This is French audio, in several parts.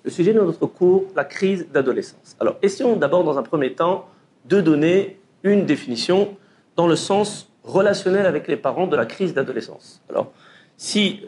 Le sujet de notre cours, la crise d'adolescence. Alors, essayons d'abord, dans un premier temps, de donner une définition dans le sens relationnel avec les parents de la crise d'adolescence. Alors, si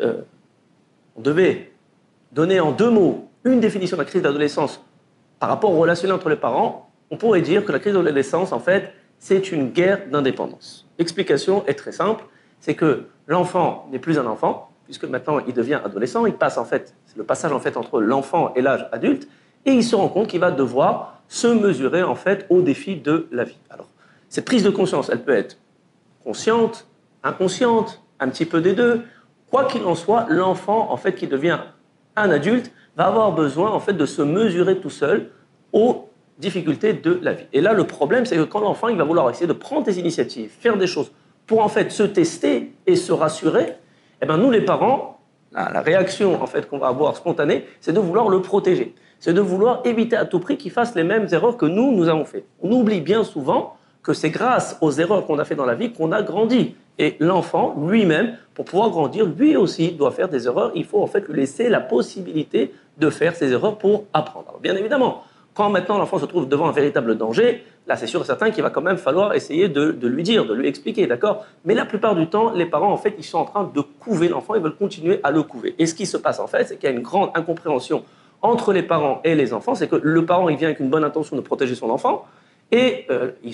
on devait donner en 2 mots une définition de la crise d'adolescence par rapport au relationnel entre les parents, on pourrait dire que la crise d'adolescence, en fait, c'est une guerre d'indépendance. L'explication est très simple, c'est que l'enfant n'est plus un enfant, puisque maintenant il devient adolescent, il passe en fait, c'est le passage en fait entre l'enfant et l'âge adulte, et il se rend compte qu'il va devoir se mesurer en fait aux défis de la vie. Alors, cette prise de conscience, elle peut être consciente, inconsciente, un petit peu des deux. Quoi qu'il en soit, l'enfant en fait qui devient un adulte va avoir besoin en fait de se mesurer tout seul aux difficultés de la vie. Et là, le problème, c'est que quand l'enfant il va vouloir essayer de prendre des initiatives, faire des choses pour en fait se tester et se rassurer, eh bien, nous les parents, la réaction en fait qu'on va avoir spontanée, c'est de vouloir le protéger. C'est de vouloir éviter à tout prix qu'il fasse les mêmes erreurs que nous avons fait. On oublie bien souvent que c'est grâce aux erreurs qu'on a fait dans la vie qu'on a grandi. Et l'enfant, lui-même, pour pouvoir grandir, lui aussi doit faire des erreurs. Il faut en fait lui laisser la possibilité de faire ces erreurs pour apprendre. Alors, bien évidemment, quand maintenant l'enfant se trouve devant un véritable danger, là c'est sûr et certain qu'il va quand même falloir essayer de lui dire, de lui expliquer, d'accord? Mais la plupart du temps, les parents en fait, ils sont en train de couver l'enfant, ils veulent continuer à le couver. Et ce qui se passe en fait, c'est qu'il y a une grande incompréhension entre les parents et les enfants, c'est que le parent il vient avec une bonne intention de protéger son enfant, et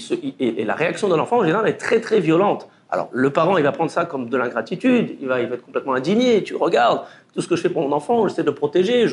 la réaction de l'enfant en général est très très violente. Alors le parent il va prendre ça comme de l'ingratitude, il va être complètement indigné, tu regardes, tout ce que je fais pour mon enfant, j'essaie de le protéger,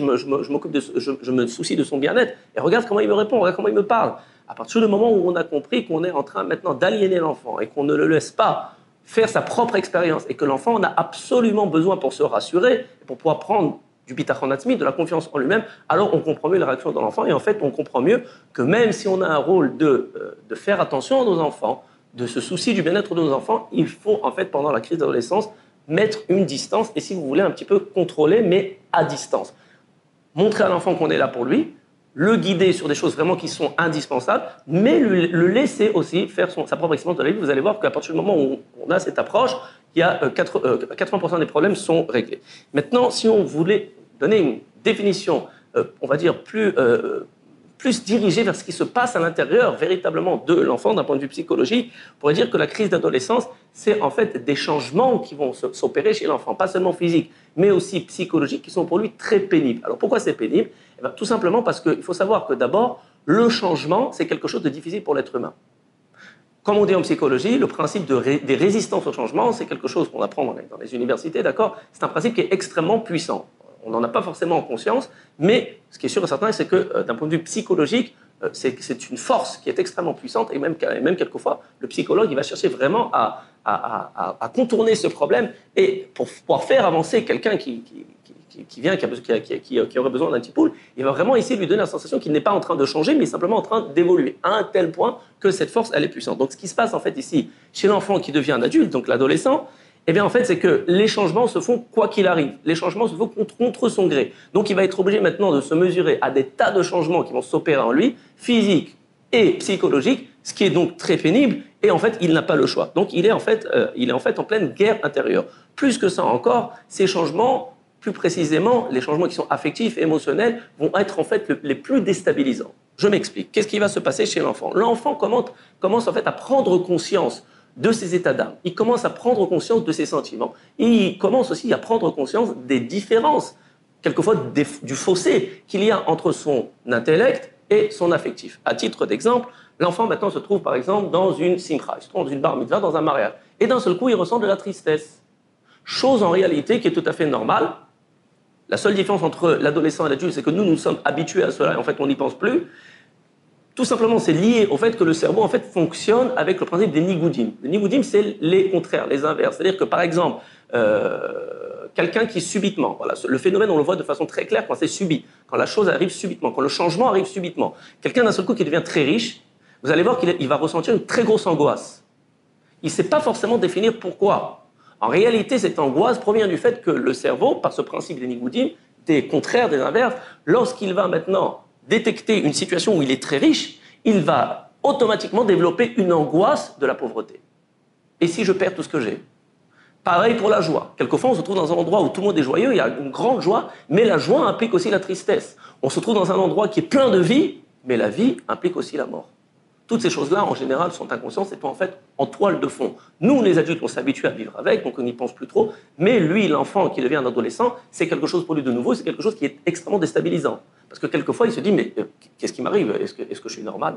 je me soucie de son bien-être, et regarde comment il me répond, regarde comment il me parle. À partir du moment où on a compris qu'on est en train maintenant d'aliéner l'enfant et qu'on ne le laisse pas faire sa propre expérience et que l'enfant en a absolument besoin pour se rassurer, pour pouvoir prendre du bitachon atzmi, de la confiance en lui-même, alors on comprend mieux la réaction de l'enfant et en fait on comprend mieux que même si on a un rôle de faire attention à nos enfants, de se soucier du bien-être de nos enfants, il faut en fait pendant la crise d'adolescence mettre une distance et si vous voulez un petit peu contrôler mais à distance. Montrer à l'enfant qu'on est là pour lui, le guider sur des choses vraiment qui sont indispensables, mais le laisser aussi faire sa propre expérience de la vie. Vous allez voir qu'à partir du moment où on a cette approche, il y a 80% des problèmes sont réglés. Maintenant, si on voulait donner une définition, on va dire, plus dirigée vers ce qui se passe à l'intérieur véritablement de l'enfant d'un point de vue psychologique, on pourrait dire que la crise d'adolescence, c'est en fait des changements qui vont s'opérer chez l'enfant, pas seulement physiques, mais aussi psychologiques, qui sont pour lui très pénibles. Alors pourquoi c'est pénible? Eh bien, tout simplement parce qu'il faut savoir que d'abord, le changement, c'est quelque chose de difficile pour l'être humain. Comme on dit en psychologie, le principe des résistances au changement, c'est quelque chose qu'on apprend dans les universités, d'accord? C'est un principe qui est extrêmement puissant. On n'en a pas forcément conscience, mais ce qui est sûr et certain, c'est que d'un point de vue psychologique, c'est une force qui est extrêmement puissante et même quelquefois, le psychologue il va chercher vraiment à contourner ce problème et pour pouvoir faire avancer quelqu'un qui aurait besoin d'un petit pool, il va vraiment essayer de lui donner la sensation qu'il n'est pas en train de changer, mais simplement en train d'évoluer à un tel point que cette force, elle est puissante. Donc ce qui se passe en fait ici, chez l'enfant qui devient un adulte, donc l'adolescent, eh bien en fait c'est que les changements se font quoi qu'il arrive. Les changements se font contre son gré. Donc il va être obligé maintenant de se mesurer à des tas de changements qui vont s'opérer en lui, physiques et psychologiques, ce qui est donc très pénible, et en fait il n'a pas le choix. Donc il est en fait en pleine guerre intérieure. Plus que ça encore, ces changements, plus précisément, les changements qui sont affectifs, émotionnels, vont être en fait les plus déstabilisants. Je m'explique. Qu'est-ce qui va se passer chez l'enfant? L'enfant commence en fait à prendre conscience de ses états d'âme. Il commence à prendre conscience de ses sentiments. Et il commence aussi à prendre conscience des différences, quelquefois du fossé qu'il y a entre son intellect et son affectif. À titre d'exemple, l'enfant maintenant se trouve par exemple dans une simcha, il se trouve dans une bar mitzvah, dans un mariage. Et d'un seul coup, il ressent de la tristesse. Chose en réalité qui est tout à fait normale. La seule différence entre l'adolescent et l'adulte, c'est que nous sommes habitués à cela et en fait, on n'y pense plus. Tout simplement, c'est lié au fait que le cerveau en fait, fonctionne avec le principe des nigoudim. Les nigoudim, c'est les contraires, les inverses. C'est-à-dire que, par exemple, quelqu'un qui subitement, voilà, le phénomène, on le voit de façon très claire quand c'est subi, quand la chose arrive subitement, quand le changement arrive subitement. Quelqu'un d'un seul coup qui devient très riche, vous allez voir qu'il va ressentir une très grosse angoisse. Il ne sait pas forcément définir pourquoi. En réalité, cette angoisse provient du fait que le cerveau, par ce principe des nigoudim, des contraires, des inverses, lorsqu'il va maintenant détecter une situation où il est très riche, il va automatiquement développer une angoisse de la pauvreté. Et si je perds tout ce que j'ai? Pareil pour la joie. Quelquefois, on se trouve dans un endroit où tout le monde est joyeux, il y a une grande joie, mais la joie implique aussi la tristesse. On se trouve dans un endroit qui est plein de vie, mais la vie implique aussi la mort. Toutes ces choses-là, en général, sont inconscientes, c'est en fait en toile de fond. Nous, les adultes, on s'habitue à vivre avec, donc on n'y pense plus trop, mais lui, l'enfant qui devient un adolescent, c'est quelque chose pour lui de nouveau, c'est quelque chose qui est extrêmement déstabilisant. Parce que quelquefois, il se dit, mais qu'est-ce qui m'arrive? Est-ce que je suis normal?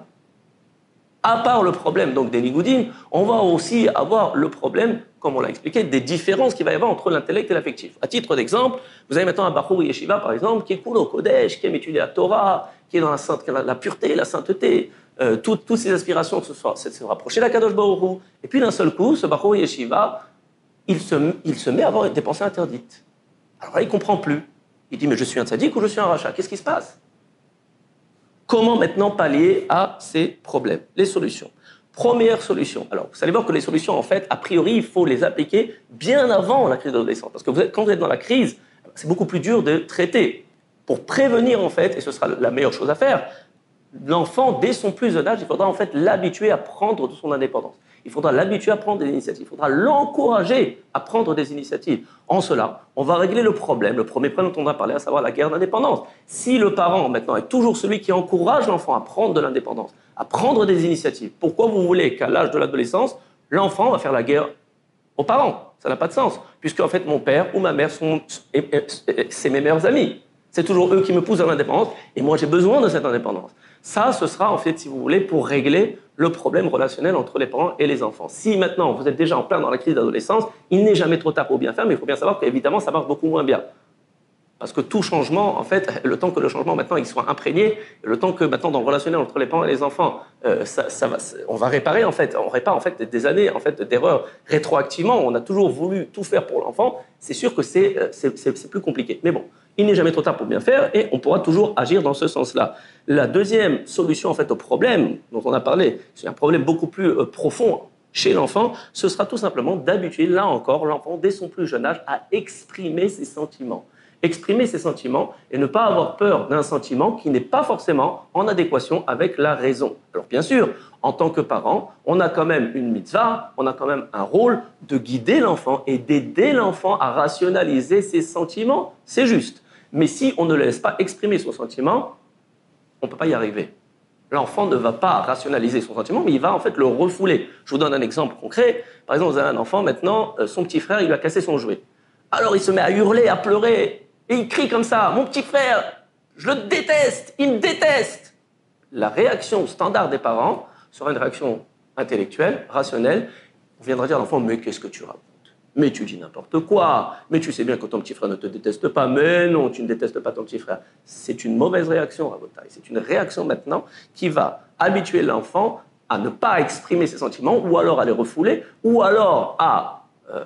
À part le problème donc des nigoudines, on va aussi avoir le problème, comme on l'a expliqué, des différences qu'il va y avoir entre l'intellect et l'affectif. À titre d'exemple, vous avez maintenant un Bachour Yeshiva, par exemple, qui est cool au Kodesh, qui aime étudier la Torah, qui est dans la pureté, la sainteté, toutes ses aspirations, c'est de se rapprocher de la Kadosh Baruch Hu. Et puis d'un seul coup, ce Bachour Yeshiva, il se met à avoir des pensées interdites. Alors là, il ne comprend plus. Il dit, mais je suis un tzaddik ou je suis un rachat? Qu'est-ce qui se passe? Comment maintenant pallier à ces problèmes? Les solutions. Première solution. Alors, vous allez voir que les solutions, en fait, a priori, il faut les appliquer bien avant la crise d'adolescence. Parce que quand vous êtes dans la crise, c'est beaucoup plus dur de traiter. Pour prévenir, en fait, et ce sera la meilleure chose à faire, l'enfant, dès son plus jeune âge, il faudra en fait l'habituer à prendre de son indépendance. Il faudra l'habituer à prendre des initiatives. Il faudra l'encourager à prendre des initiatives. En cela, on va régler le problème. Le premier problème dont on a parlé, à savoir la guerre d'indépendance. Si le parent, maintenant, est toujours celui qui encourage l'enfant à prendre de l'indépendance, à prendre des initiatives, pourquoi vous voulez qu'à l'âge de l'adolescence, l'enfant va faire la guerre aux parents? Ça n'a pas de sens. Puisque, en fait, mon père ou ma mère c'est mes meilleurs amis. C'est toujours eux qui me poussent à l'indépendance. Et moi, j'ai besoin de cette indépendance. Ça, ce sera en fait, si vous voulez, pour régler le problème relationnel entre les parents et les enfants. Si maintenant vous êtes déjà en plein dans la crise d'adolescence, il n'est jamais trop tard pour bien faire, mais il faut bien savoir qu'évidemment, ça marche beaucoup moins bien. Parce que tout changement, en fait, le temps que le changement maintenant il soit imprégné, le temps que maintenant dans le relationnel entre les parents et les enfants, on va réparer en fait, on répare en fait des années en fait d'erreurs rétroactivement. On a toujours voulu tout faire pour l'enfant. C'est sûr que c'est plus compliqué. Mais bon, il n'est jamais trop tard pour bien faire et on pourra toujours agir dans ce sens-là. La deuxième solution en fait au problème dont on a parlé, c'est un problème beaucoup plus profond chez l'enfant, ce sera tout simplement d'habituer là encore l'enfant dès son plus jeune âge à exprimer ses sentiments. Exprimer ses sentiments et ne pas avoir peur d'un sentiment qui n'est pas forcément en adéquation avec la raison. Alors bien sûr, en tant que parent, on a quand même une mitzvah, on a quand même un rôle de guider l'enfant et d'aider l'enfant à rationaliser ses sentiments, c'est juste. Mais si on ne le laisse pas exprimer son sentiment, on ne peut pas y arriver. L'enfant ne va pas rationaliser son sentiment, mais il va en fait le refouler. Je vous donne un exemple concret. Par exemple, vous avez un enfant, maintenant, son petit frère, il lui a cassé son jouet. Alors il se met à hurler, à pleurer. Et il crie comme ça, mon petit frère, je le déteste, il me déteste. La réaction standard des parents sera une réaction intellectuelle, rationnelle. On viendra dire à l'enfant, mais qu'est-ce que tu racontes? Mais tu dis n'importe quoi, mais tu sais bien que ton petit frère ne te déteste pas, mais non, tu ne détestes pas ton petit frère. C'est une mauvaise réaction, Rabotai. C'est une réaction maintenant qui va habituer l'enfant à ne pas exprimer ses sentiments, ou alors à les refouler, ou alors à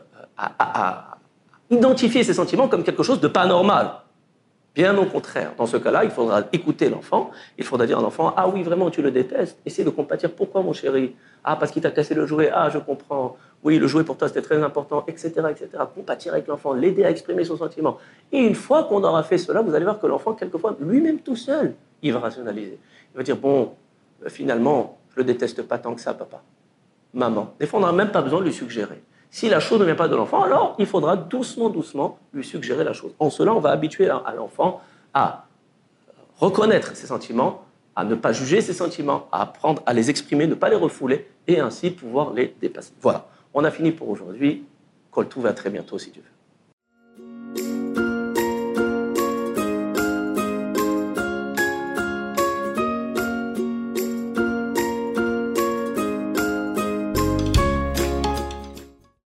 identifier ses sentiments comme quelque chose de pas normal. Bien au contraire. Dans ce cas-là, il faudra écouter l'enfant. Il faudra dire à l'enfant, ah oui, vraiment, tu le détestes. Essaye de compatir. Pourquoi, mon chéri? Ah, parce qu'il t'a cassé le jouet. Ah, je comprends. Oui, le jouet pour toi, c'était très important, etc., etc. Compatir avec l'enfant, l'aider à exprimer son sentiment. Et une fois qu'on aura fait cela, vous allez voir que l'enfant, quelquefois, lui-même tout seul, il va rationaliser. Il va dire, bon, finalement, je le déteste pas tant que ça, papa. Maman. Des fois, on n'a même pas besoin de lui suggérer. Si la chose ne vient pas de l'enfant, alors il faudra doucement, doucement lui suggérer la chose. En cela, on va habituer à l'enfant à reconnaître ses sentiments, à ne pas juger ses sentiments, à apprendre à les exprimer, ne pas les refouler, et ainsi pouvoir les dépasser. Voilà, on a fini pour aujourd'hui. Kol Tov, à très bientôt si Dieu veut.